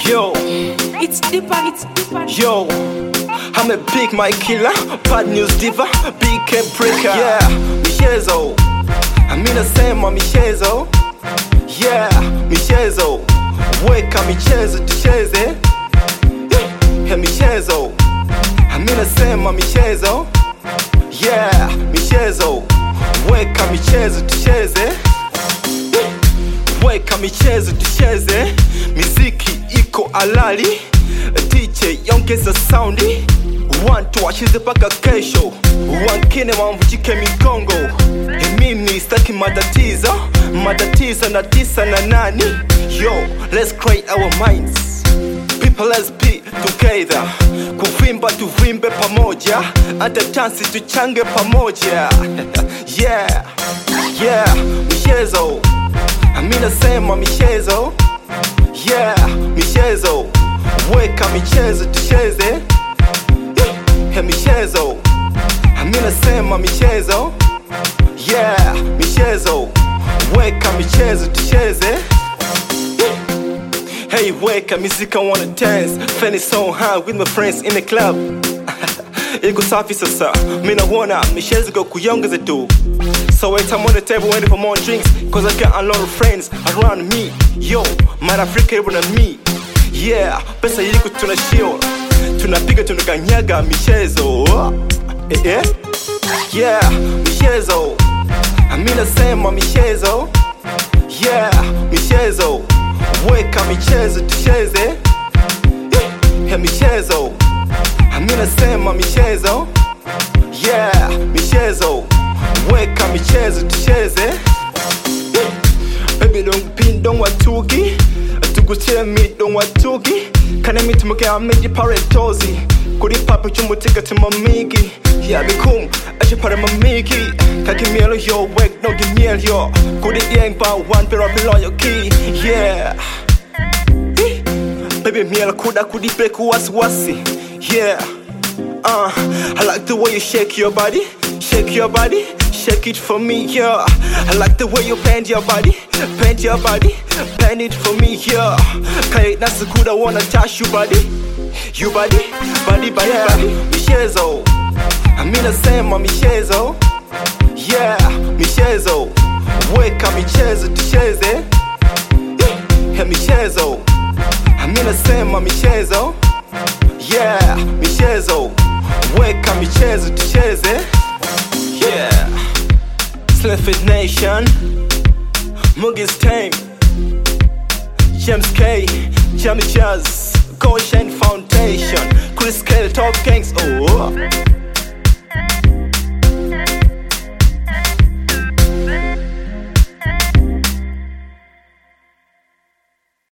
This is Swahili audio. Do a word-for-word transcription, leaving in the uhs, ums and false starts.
Yo, It's deeper, it's deeper. yo, I'm a big mic killer, bad news diva, big cap breaker. Yeah, michezo, mimi nasema michezo. Yeah, michezo, weka michezo tucheze. Yeah, michezo, mimi nasema michezo. Yeah, michezo, weka michezo tucheze. Weka michezo tucheze. Miziki iko alali, D J yongeza soundi. Wantu washize paka kesho, wankine wamvujike migongo. Mimi staki matatizo, matatizo na tisa na nani. Yo, let's create our minds. People, let's be together. Kuvimba tuvimbe pamoja, hata tansi tuchange pamoja. Yeah, yeah, michezo, mimi nasema michezo. Yeah, michezo, weka michezo tucheze. Yeah, michezo, mimi nasema michezo. Yeah, michezo, weka michezo tucheze. Hey, wake up, music, I wanna dance. Feeling so high with my friends in the club. Iko safi sasa, mina wanna michezo go kuyongeza tu. So wait, I'm on the table waiting for more drinks, cause I got a lot of friends around me. Yo, man Africa even on me. Yeah, pesa yiku tunashio, tunapiga tunakanyaga michezo. Eh eh. Yeah, michezo, mimi nasema michezo. Yeah, michezo, weka michezo tucheze. Yeah, michezo, mimi nasema michezo. Yeah, michezo, weka michezo tucheze. Baby don't pin don't watugi, tuguchie mi don't watugi. Kane mi tumuke ameji paretozi, kuri papa chumutika tumamigi. Yeah, bikum ashe pare mamigi, kaki mielo yo wek no gi miel yo. Kuri yang pa one pero below key. Yeah, baby miel kuda kudi beku wasi wasi. Yeah, uh, I like the way you shake your body, shake your body, shake it for me, yeah. I like the way you bend your body, bend your body, bend it for me, yeah. Kai nasi kuda wanna touch your body, your body, body, body, yeah. Body. Michezo, mimi nasema michezo. Yeah, michezo, weka michezo tucheze. Yeah, michezo, mimi nasema michezo. Yeah, michezo, weka michezo tucheze. Yeah, Slefit Nation, Mugis Time, James K, Jamie Jazz, Goshen Foundation, Chris Kell, Top Gangs. Oh.